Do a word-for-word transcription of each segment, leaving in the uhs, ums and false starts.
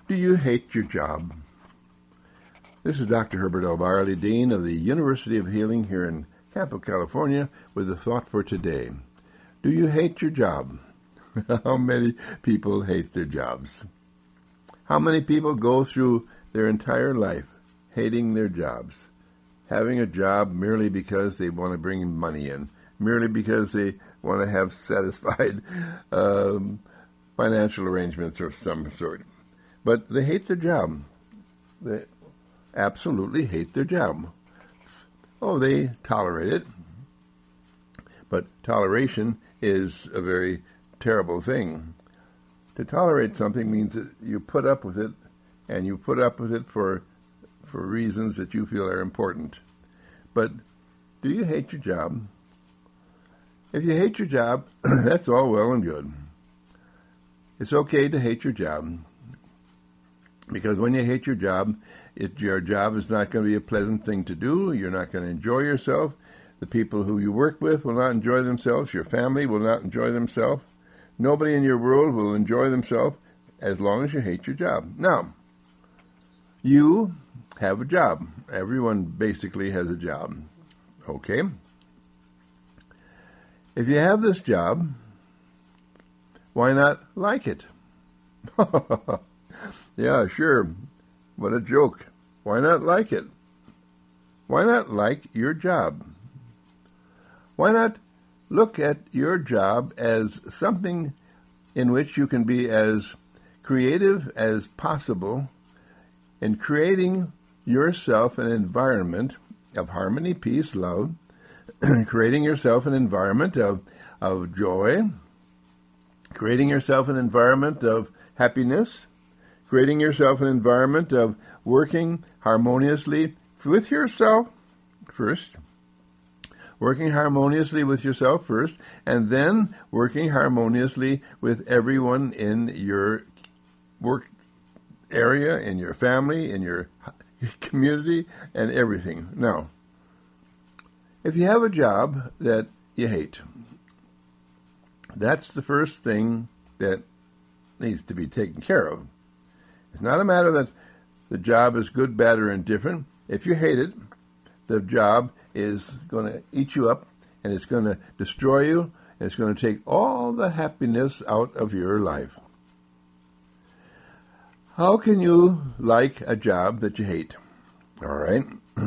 Do you hate your job? This is Doctor Herbert L. Barley, Dean of the University of Healing here in Campo, California, with a thought for today. Do you hate your job? How many people hate their jobs? How many people go through their entire life hating their jobs, having a job merely because they want to bring money in, merely because they want to have satisfied um, financial arrangements of some sort? But they hate their job. They absolutely hate their job. Oh, they tolerate it. But toleration is a very terrible thing. To tolerate something means that you put up with it, and you put up with it for for reasons that you feel are important. But do you hate your job? If you hate your job, that's all well and good. It's okay to hate your job, because when you hate your job, it, your job is not going to be a pleasant thing to do. You're not going to enjoy yourself. The people who you work with will not enjoy themselves. Your family will not enjoy themselves. Nobody in your world will enjoy themselves as long as you hate your job. Now, you have a job. Everyone basically has a job. Okay? If you have this job, why not like it? Yeah, sure. What a joke. Why not like it? Why not like your job? Why not look at your job as something in which you can be as creative as possible in creating yourself an environment of harmony, peace, love, creating yourself an environment of, of joy, creating yourself an environment of happiness, creating yourself an environment of working harmoniously with yourself first, working harmoniously with yourself first, and then working harmoniously with everyone in your work area, in your family, in your community, and everything. Now, if you have a job that you hate, that's the first thing that needs to be taken care of. It's not a matter that the job is good, bad, or indifferent. If you hate it, the job is going to eat you up, and it's going to destroy you, and it's going to take all the happiness out of your life. How can you like a job that you hate? All right.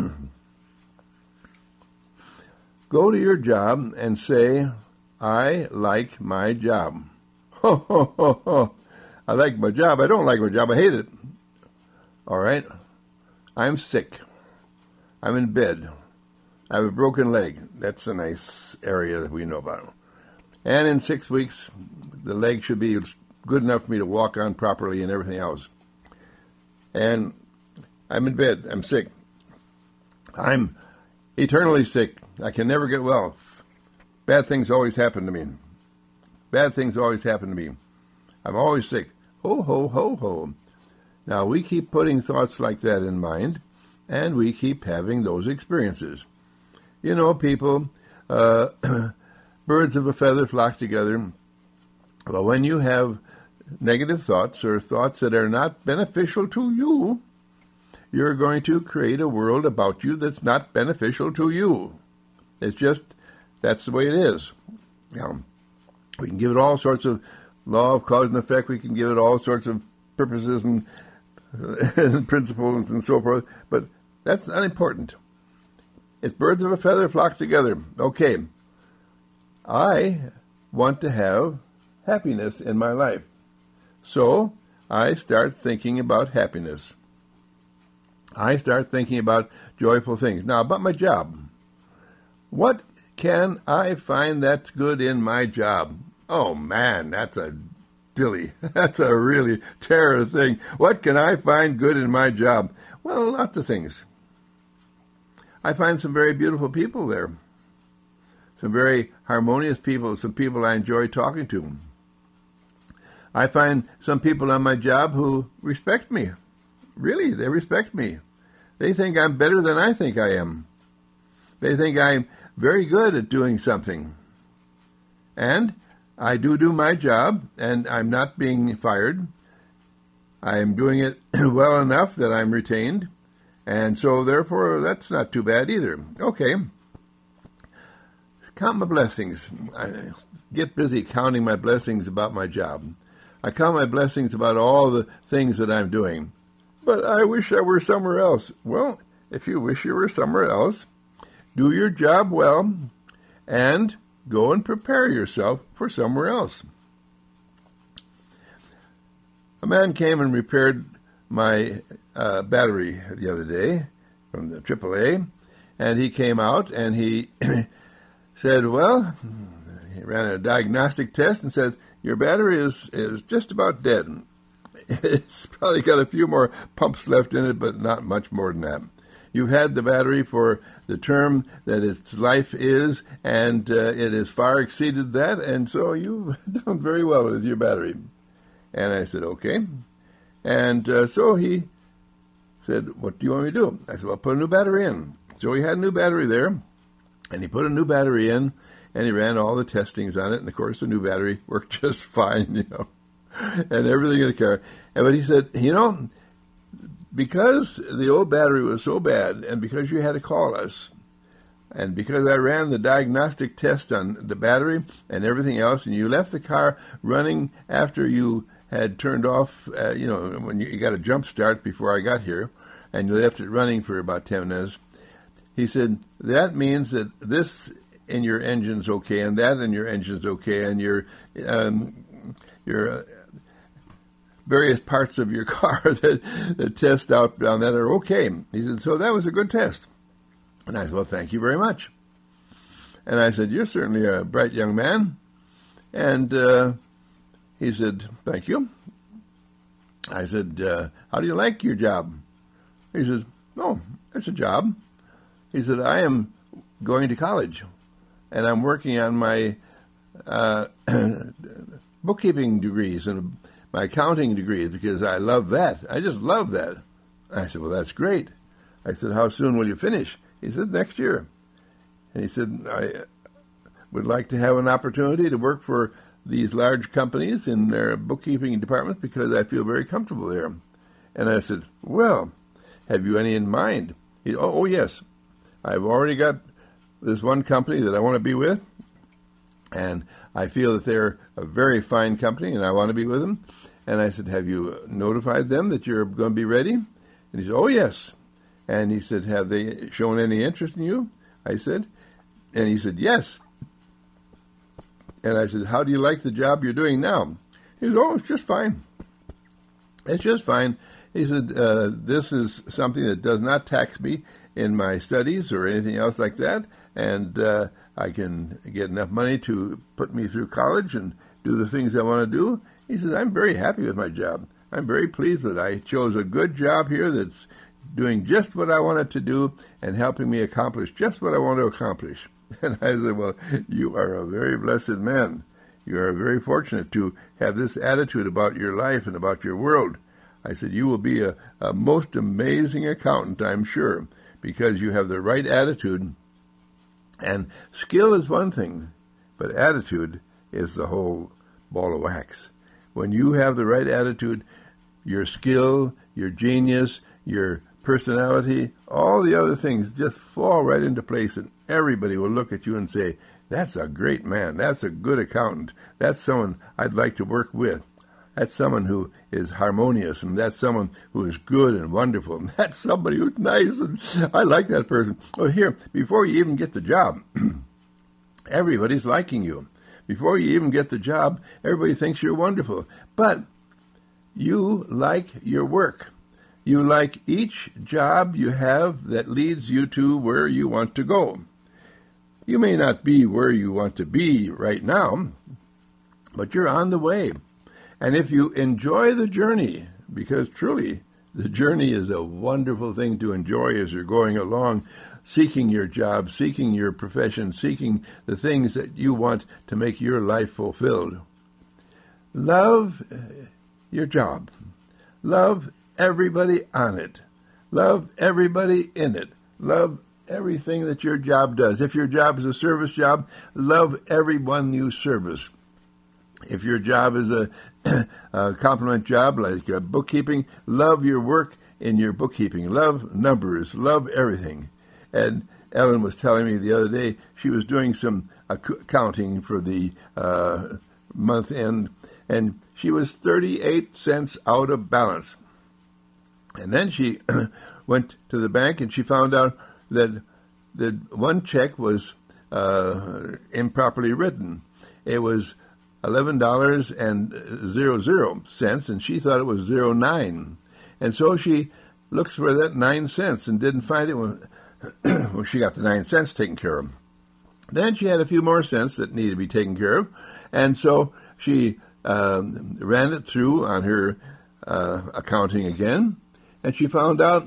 Go to your job and say, I like my job. Ho, ho, ho, ho. I like my job. I don't like my job. I hate it. All right. I'm sick. I'm in bed. I have a broken leg. That's a nice area that we know about. And in six weeks, the leg should be good enough for me to walk on properly and everything else. And I'm in bed. I'm sick. I'm eternally sick. I can never get well. Bad things always happen to me. Bad things always happen to me. I'm always sick. Ho, ho, ho, ho. Now, we keep putting thoughts like that in mind, and we keep having those experiences. You know, people, uh, birds of a feather flock together. Well, when you have negative thoughts or thoughts that are not beneficial to you, you're going to create a world about you that's not beneficial to you. It's just, that's the way it is. You know, we can give it all sorts of law of cause and effect. We can give it all sorts of purposes and, and principles and so forth, but that's unimportant. It's birds of a feather flock together. Okay, I want to have happiness in my life. So I start thinking about happiness. I start thinking about joyful things. Now, about my job. What can I find that's good in my job? Oh, man, that's a dilly. That's a really terror thing. What can I find good in my job? Well, lots of things. I find some very beautiful people there. Some very harmonious people, some people I enjoy talking to. I find some people on my job who respect me. Really, they respect me. They think I'm better than I think I am. They think I'm very good at doing something. And I do do my job, and I'm not being fired. I'm doing it well enough that I'm retained, and so therefore that's not too bad either. Okay. Count my blessings. I get busy counting my blessings about my job. I count my blessings about all the things that I'm doing. But I wish I were somewhere else. Well, if you wish you were somewhere else, do your job well and go and prepare yourself for somewhere else. A man came and repaired my uh, battery the other day from the triple A, and he came out and he said, well, he ran a diagnostic test and said, your battery is, is just about dead. It's probably got a few more pumps left in it, but not much more than that. You've had the battery for the term that its life is, and uh, it has far exceeded that, and so you've done very well with your battery. And I said, okay. And uh, so he said, what do you want me to do? I said, well, put a new battery in. So he had a new battery there, and he put a new battery in, and he ran all the testings on it, and of course the new battery worked just fine, you know, and everything in the car. And but he said, you know, because the old battery was so bad, and because you had to call us, and because I ran the diagnostic test on the battery and everything else, and you left the car running after you had turned off, uh, you know, when you, you got a jump start before I got here, and you left it running for about ten minutes, he said, that means that this in your engine's okay, and that in your engine's okay, and your, um, your uh, various parts of your car that, that test out on that are okay. He said, so that was a good test. And I said, well, thank you very much. And I said, you're certainly a bright young man. And uh, he said, thank you. I said, uh, how do you like your job? He said, oh, it's a job. He said, I am going to college, and I'm working on my uh, bookkeeping degrees and my accounting degrees because I love that. I just love that. I said, well, that's great. I said, how soon will you finish? He said, next year. And he said, I would like to have an opportunity to work for these large companies in their bookkeeping departments because I feel very comfortable there. And I said, well, have you any in mind? He, oh, oh, yes. I've already got this one company that I want to be with, and I feel that they're a very fine company, and I want to be with them. And I said, have you notified them that you're going to be ready? And he said, oh, yes. And he said, have they shown any interest in you? I said, and he said, yes. And I said, how do you like the job you're doing now? He said, oh, it's just fine. It's just fine. He said, uh, this is something that does not tax me in my studies or anything else like that, and uh, I can get enough money to put me through college and do the things I want to do. He says, I'm very happy with my job. I'm very pleased that I chose a good job here that's doing just what I wanted to do and helping me accomplish just what I want to accomplish. And I said, well, you are a very blessed man. You are very fortunate to have this attitude about your life and about your world. I said, you will be a, a most amazing accountant, I'm sure, because you have the right attitude. And skill is one thing, but attitude is the whole ball of wax. When you have the right attitude, your skill, your genius, your personality, all the other things just fall right into place, and everybody will look at you and say, that's a great man, that's a good accountant, that's someone I'd like to work with. That's someone who is harmonious, and that's someone who is good and wonderful, and that's somebody who's nice, and I like that person. Well, here, before you even get the job, everybody's liking you. Before you even get the job, everybody thinks you're wonderful. But you like your work. You like each job you have that leads you to where you want to go. You may not be where you want to be right now, but you're on the way. And if you enjoy the journey, because truly the journey is a wonderful thing to enjoy as you're going along, seeking your job, seeking your profession, seeking the things that you want to make your life fulfilled. Love your job. Love everybody on it. Love everybody in it. Love everything that your job does. If your job is a service job, love everyone you service. If your job is a, a compliment job like uh, bookkeeping, love your work in your bookkeeping. Love numbers. Love everything. And Ellen was telling me the other day she was doing some accounting for the uh, month end, and she was thirty-eight cents out of balance. And then she went to the bank and she found out that the one check was uh, improperly written. It was eleven dollars and zero zero cents, and she thought it was zero nine. And so she looks for that nine cents and didn't find it when well, she got the nine cents taken care of. Then she had a few more cents that needed to be taken care of, and so she um, ran it through on her uh, accounting again, and she found out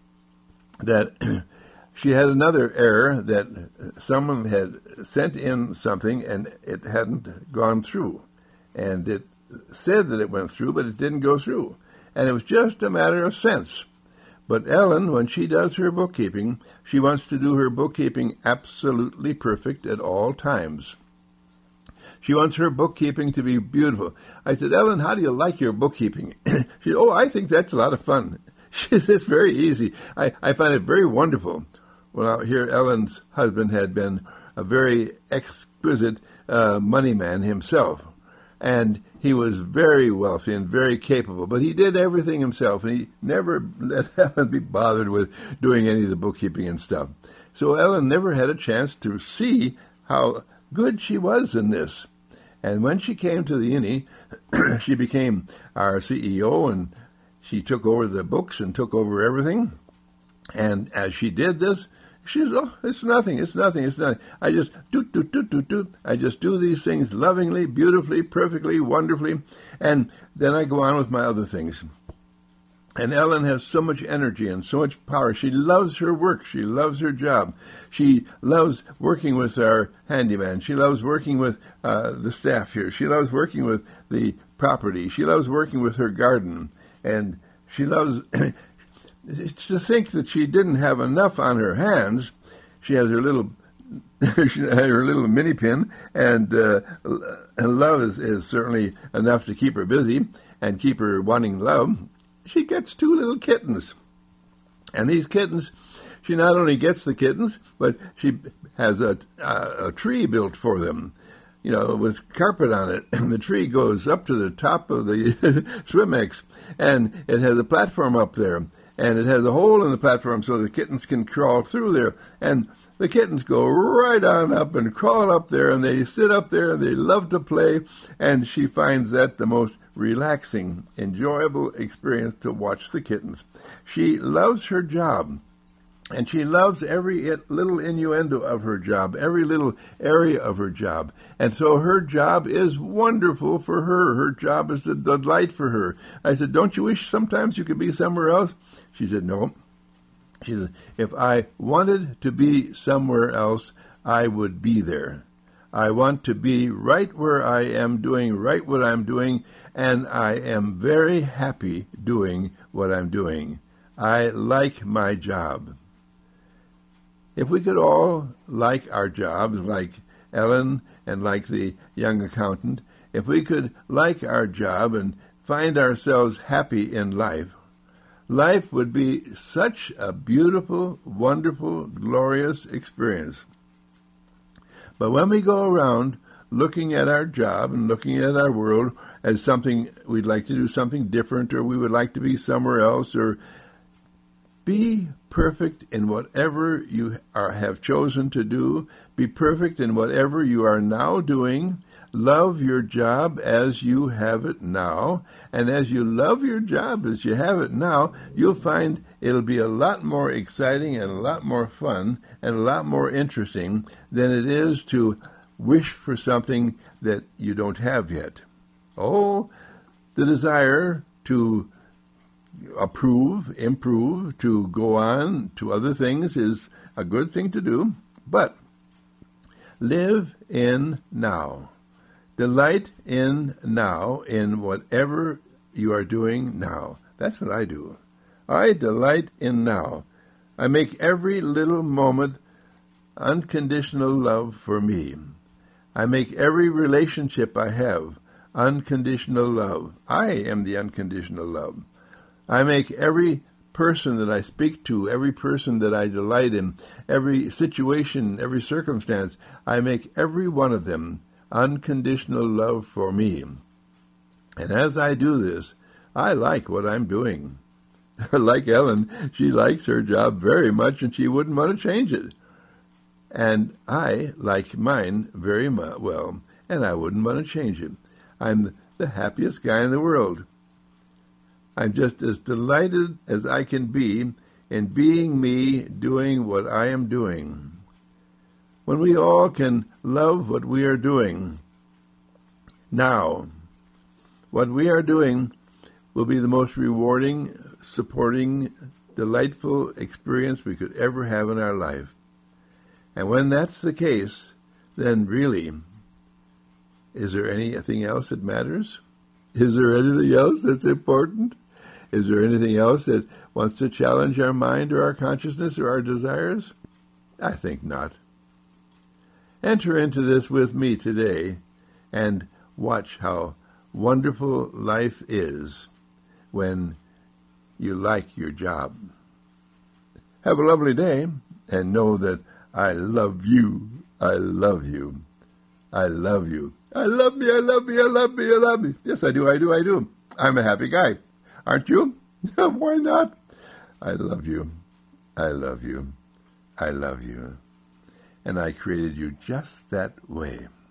that she had another error, that someone had sent in something and it hadn't gone through. And it said that it went through, but it didn't go through. And it was just a matter of cents. But Ellen, when she does her bookkeeping, she wants to do her bookkeeping absolutely perfect at all times. She wants her bookkeeping to be beautiful. I said, Ellen, how do you like your bookkeeping? She said, oh, I think that's a lot of fun. She said, it's very easy. I, I find it very wonderful. Well, here Ellen's husband had been a very exquisite uh, money man himself. And he was very wealthy and very capable, but he did everything himself, and he never let Ellen be bothered with doing any of the bookkeeping and stuff. So Ellen never had a chance to see how good she was in this. And when she came to the Innie, she became our C E O, and she took over the books and took over everything. And as she did this, she says, oh, it's nothing, it's nothing, it's nothing. I just do, do, do, do, do. I just do these things lovingly, beautifully, perfectly, wonderfully, and then I go on with my other things. And Ellen has so much energy and so much power. She loves her work. She loves her job. She loves working with our handyman. She loves working with uh, the staff here. She loves working with the property. She loves working with her garden. And she loves... to think that she didn't have enough on her hands. She has her little, she had her little mini pin, and uh, love is, is certainly enough to keep her busy and keep her wanting love. She gets two little kittens, and these kittens, she not only gets the kittens, but she has a, a, a tree built for them, you know, with carpet on it, and the tree goes up to the top of the Swimex, and it has a platform up there. And it has a hole in the platform so the kittens can crawl through there. And the kittens go right on up and crawl up there, and they sit up there, and they love to play. And she finds that the most relaxing, enjoyable experience to watch the kittens. She loves her job. And she loves every little innuendo of her job, every little area of her job. And so her job is wonderful for her. Her job is a delight for her. I said, don't you wish sometimes you could be somewhere else? She said, no. She said, if I wanted to be somewhere else, I would be there. I want to be right where I am doing right what I'm doing, and I am very happy doing what I'm doing. I like my job. If we could all like our jobs, like Ellen and like the young accountant, if we could like our job and find ourselves happy in life, life would be such a beautiful, wonderful, glorious experience. But when we go around looking at our job and looking at our world as something we'd like to do something different, or we would like to be somewhere else, or be perfect in whatever you are, have chosen to do. Be perfect in whatever you are now doing. Love your job as you have it now. And as you love your job as you have it now, you'll find it'll be a lot more exciting and a lot more fun and a lot more interesting than it is to wish for something that you don't have yet. Oh, the desire to approve, improve, to go on to other things is a good thing to do, but live in now. Delight in now, in whatever you are doing now. That's what I do. I delight in now. I make every little moment unconditional love for me. I make every relationship I have unconditional love. I am the unconditional love. I make every person that I speak to, every person that I delight in, every situation, every circumstance, I make every one of them unconditional love for me. And as I do this, I like what I'm doing. Like Ellen, she likes her job very much and she wouldn't want to change it. And I like mine very well, and I wouldn't want to change it. I'm the happiest guy in the world. I'm just as delighted as I can be in being me, doing what I am doing. When we all can love what we are doing now, what we are doing will be the most rewarding, supporting, delightful experience we could ever have in our life. And when that's the case, then really, is there anything else that matters? Is there anything else that's important? Is there anything else that wants to challenge our mind or our consciousness or our desires? I think not. Enter into this with me today and watch how wonderful life is when you like your job. Have a lovely day, and know that I love you. I love you. I love you. I love me, I love me, I love me, I love me. Yes, I do, I do, I do. I'm a happy guy. Aren't you? Why not? I love you. I love you. I love you. And I created you just that way.